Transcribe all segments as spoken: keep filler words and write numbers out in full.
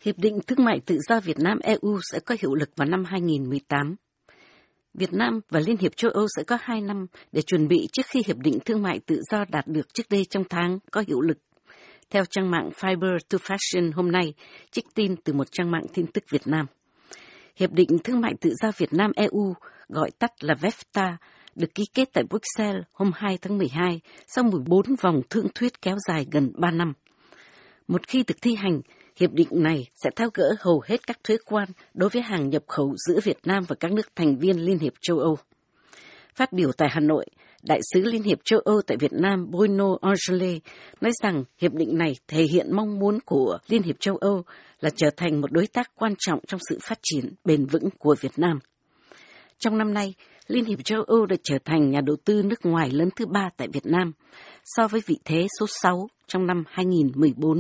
Hiệp định Thương mại Tự do Việt Nam-e u sẽ có hiệu lực vào năm hai nghìn mười tám. Việt Nam và Liên hiệp châu Âu sẽ có hai năm để chuẩn bị trước khi Hiệp định Thương mại Tự do đạt được trước đây trong tháng có hiệu lực. Theo trang mạng Fiber to Fashion hôm nay, trích tin từ một trang mạng tin tức Việt Nam. Hiệp định Thương mại Tự do Việt Nam-e u, gọi tắt là vefta, được ký kết tại Bruxelles hôm hai tháng mười hai sau mười bốn vòng thương thuyết kéo dài gần ba năm. Một khi được thi hành, hiệp định này sẽ tháo gỡ hầu hết các thuế quan đối với hàng nhập khẩu giữa Việt Nam và các nước thành viên Liên hiệp châu Âu. Phát biểu tại Hà Nội, Đại sứ Liên hiệp châu Âu tại Việt Nam Bruno Angele nói rằng hiệp định này thể hiện mong muốn của Liên hiệp châu Âu là trở thành một đối tác quan trọng trong sự phát triển bền vững của Việt Nam. Trong năm nay, Liên hiệp châu Âu đã trở thành nhà đầu tư nước ngoài lớn thứ ba tại Việt Nam, so với vị thế số sáu trong năm hai nghìn mười bốn.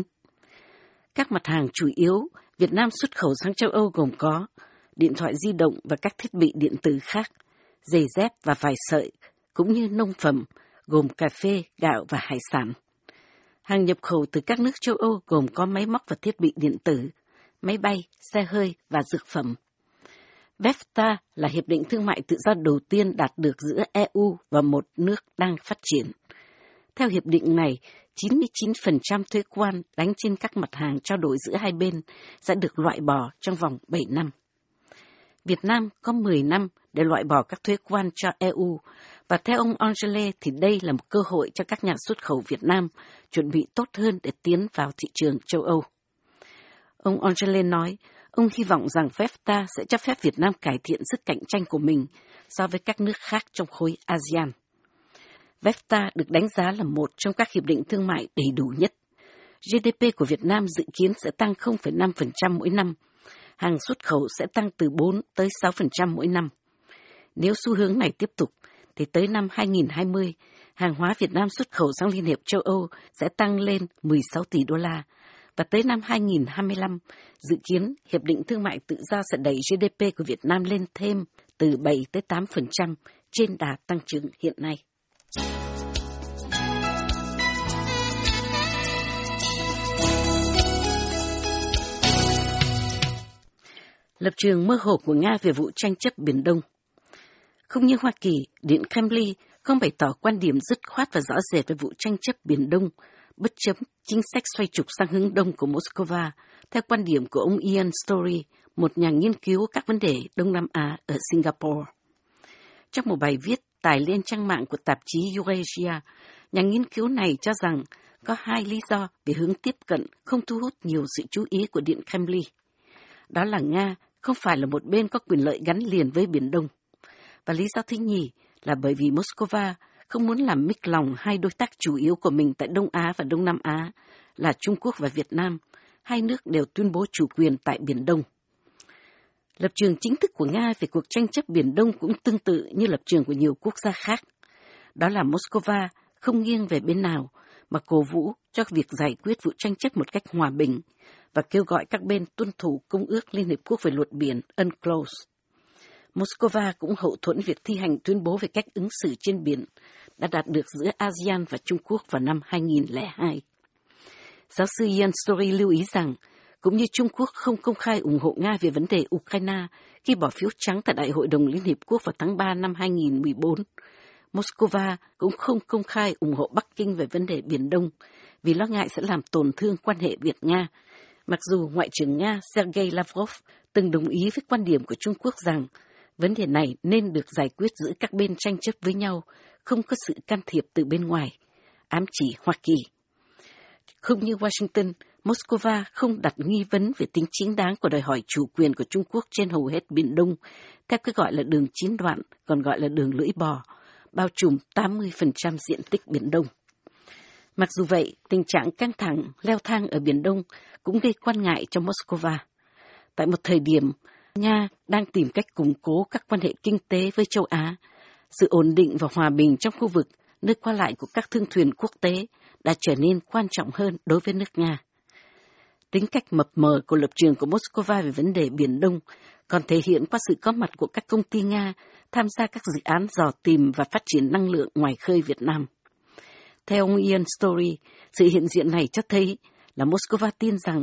Các mặt hàng chủ yếu Việt Nam xuất khẩu sang châu Âu gồm có điện thoại di động và các thiết bị điện tử khác, giày dép và vải sợi, cũng như nông phẩm gồm cà phê, gạo và hải sản. Hàng nhập khẩu từ các nước châu Âu gồm có máy móc và thiết bị điện tử, máy bay, xe hơi và dược phẩm. vefta là hiệp định thương mại tự do đầu tiên đạt được giữa e u và một nước đang phát triển. Theo hiệp định này, chín mươi chín phần trăm thuế quan đánh trên các mặt hàng trao đổi giữa hai bên sẽ được loại bỏ trong vòng bảy năm. Việt Nam có mười năm để loại bỏ các thuế quan cho e u, và theo ông Angele thì đây là một cơ hội cho các nhà xuất khẩu Việt Nam chuẩn bị tốt hơn để tiến vào thị trường châu Âu. Ông Angele nói, ông hy vọng rằng vefta sẽ cho phép Việt Nam cải thiện sức cạnh tranh của mình so với các nước khác trong khối a sê an. vefta được đánh giá là một trong các hiệp định thương mại đầy đủ nhất. giê đê pê của Việt Nam dự kiến sẽ tăng không phẩy năm phần trăm mỗi năm. Hàng xuất khẩu sẽ tăng từ bốn tới sáu phần trăm mỗi năm. Nếu xu hướng này tiếp tục, thì tới năm hai nghìn hai mươi, hàng hóa Việt Nam xuất khẩu sang Liên hiệp châu Âu sẽ tăng lên mười sáu tỷ đô la. Và tới năm hai nghìn hai mươi lăm, dự kiến Hiệp định Thương mại Tự do sẽ đẩy giê đê pê của Việt Nam lên thêm từ bảy tới tám phần trăm trên đà tăng trưởng hiện nay. Lập trường mơ hồ của Nga về vụ tranh chấp Biển Đông. Không như Hoa Kỳ, Điện Kremlin không bày tỏ quan điểm dứt khoát và rõ rệt về vụ tranh chấp Biển Đông, bất chấp chính sách xoay trục sang hướng đông của Moscow, theo quan điểm của ông Ian Story, một nhà nghiên cứu các vấn đề Đông Nam Á ở Singapore. Trong một bài viết tải lên trang mạng của tạp chí Eurasia, nhà nghiên cứu này cho rằng có hai lý do về hướng tiếp cận không thu hút nhiều sự chú ý của Điện Kremlin. Đó là Nga không phải là một bên có quyền lợi gắn liền với Biển Đông. Và lý do thứ nhì là bởi vì Moscow không muốn làm mích lòng hai đối tác chủ yếu của mình tại Đông Á và Đông Nam Á là Trung Quốc và Việt Nam. Hai nước đều tuyên bố chủ quyền tại Biển Đông. Lập trường chính thức của Nga về cuộc tranh chấp Biển Đông cũng tương tự như lập trường của nhiều quốc gia khác. Đó là Moscow không nghiêng về bên nào mà cổ vũ cho việc giải quyết vụ tranh chấp một cách hòa bình và kêu gọi các bên tuân thủ Công ước Liên Hiệp Quốc về luật biển u en cờ lô ét. Moscow cũng hậu thuẫn việc thi hành tuyên bố về cách ứng xử trên biển đã đạt được giữa a sê an và Trung Quốc vào năm hai nghìn lẻ hai. Giáo sư Ian Story lưu ý rằng, cũng như Trung Quốc không công khai ủng hộ Nga về vấn đề Ukraine khi bỏ phiếu trắng tại Đại hội đồng Liên Hiệp Quốc vào tháng ba năm hai nghìn mười bốn, Moscow cũng không công khai ủng hộ Bắc Kinh về vấn đề Biển Đông vì lo ngại sẽ làm tổn thương quan hệ Việt-Nga, mặc dù Ngoại trưởng Nga Sergei Lavrov từng đồng ý với quan điểm của Trung Quốc rằng vấn đề này nên được giải quyết giữa các bên tranh chấp với nhau, không có sự can thiệp từ bên ngoài, ám chỉ Hoa Kỳ. Không như Washington, Moscow không đặt nghi vấn về tính chính đáng của đòi hỏi chủ quyền của Trung Quốc trên hầu hết Biển Đông, theo cái gọi là đường chín đoạn, còn gọi là đường lưỡi bò, bao trùm tám mươi phần trăm diện tích Biển Đông. Mặc dù vậy, tình trạng căng thẳng, leo thang ở Biển Đông cũng gây quan ngại cho Moscow. Tại một thời điểm, Nga đang tìm cách củng cố các quan hệ kinh tế với châu Á. Sự ổn định và hòa bình trong khu vực, nơi qua lại của các thương thuyền quốc tế đã trở nên quan trọng hơn đối với nước Nga. Tính cách mập mờ của lập trường của Moscow về vấn đề Biển Đông còn thể hiện qua sự có mặt của các công ty Nga tham gia các dự án dò tìm và phát triển năng lượng ngoài khơi Việt Nam. Theo ông Ian Story, sự hiện diện này cho thấy là Moscow tin rằng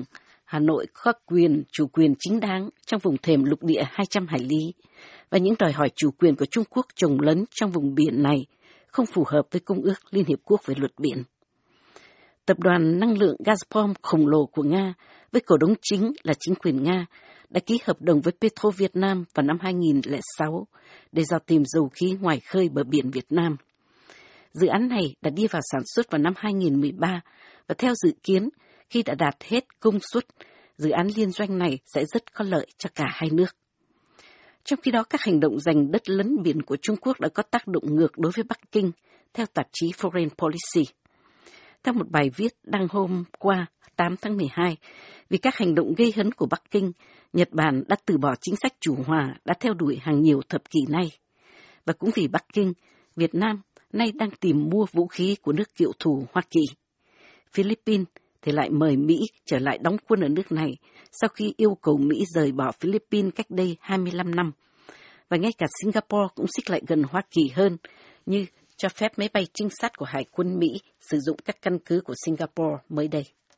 Hà Nội có quyền chủ quyền chính đáng trong vùng thềm lục địa hai trăm hải lý, và những đòi hỏi chủ quyền của Trung Quốc chồng lấn trong vùng biển này không phù hợp với Công ước Liên Hiệp Quốc về luật biển. Tập đoàn năng lượng Gazprom khổng lồ của Nga, với cổ đông chính là chính quyền Nga, đã ký hợp đồng với Petro Việt Nam vào năm hai nghìn lẻ sáu để dò tìm dầu khí ngoài khơi bờ biển Việt Nam. Dự án này đã đi vào sản xuất vào năm hai nghìn mười ba, và theo dự kiến, khi đã đạt hết công suất, dự án liên doanh này sẽ rất có lợi cho cả hai nước. Trong khi đó, các hành động giành đất lấn biển của Trung Quốc đã có tác động ngược đối với Bắc Kinh, theo tạp chí Foreign Policy. Theo một bài viết đăng hôm qua tám tháng mười hai, vì các hành động gây hấn của Bắc Kinh, Nhật Bản đã từ bỏ chính sách chủ hòa đã theo đuổi hàng nhiều thập kỷ nay. Và cũng vì Bắc Kinh, Việt Nam nay đang tìm mua vũ khí của nước cựu thù Hoa Kỳ. Philippines thì lại mời Mỹ trở lại đóng quân ở nước này sau khi yêu cầu Mỹ rời bỏ Philippines cách đây hai mươi lăm năm. Và ngay cả Singapore cũng xích lại gần Hoa Kỳ hơn, như cho phép máy bay trinh sát của Hải quân Mỹ sử dụng các căn cứ của Singapore mới đây.